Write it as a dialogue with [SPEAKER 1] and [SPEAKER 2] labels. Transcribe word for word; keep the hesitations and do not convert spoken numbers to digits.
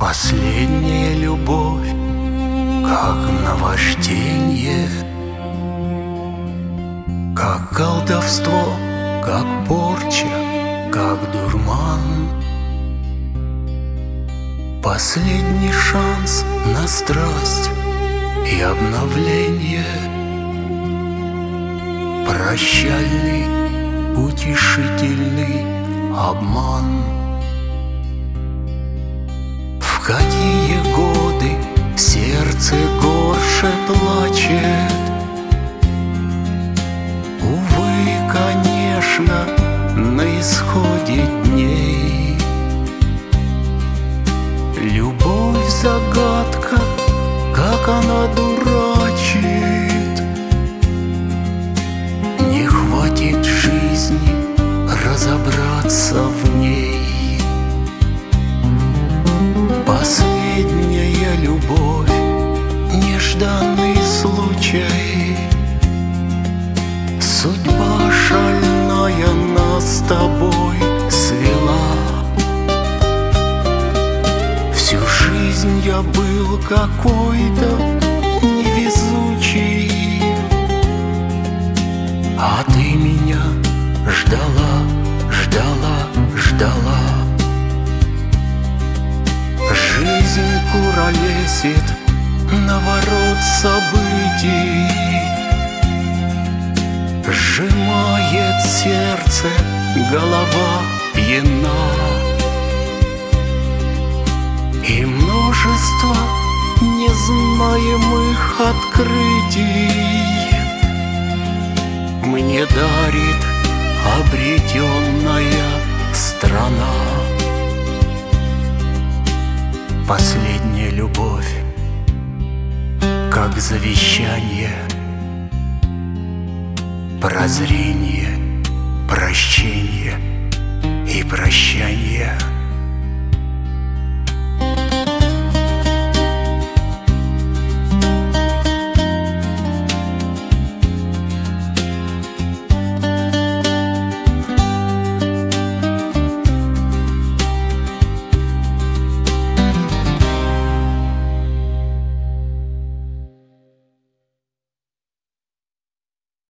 [SPEAKER 1] Последняя любовь, как наважденье, как колдовство, как порча, как дурман. Последний шанс на страсть и обновление, прощальный, утешительный обман. В какие годы сердце горше плачет? Увы, конечно, на исходе дней. Любовь — загадка, как она дурачит. Не хватит жизни разобраться в ней. Последняя любовь, нежданный случай. Судьба шальная нас с тобой свела. Всю жизнь я был какой-то невезучий, а ты меня ждала, ждала, ждала. Жизнь куролесит на ворот событий, сжимает сердце, голова пьяна. И множество незнаемых открытий мне дарит обретенная страна. Последняя любовь, как завещание, прозрение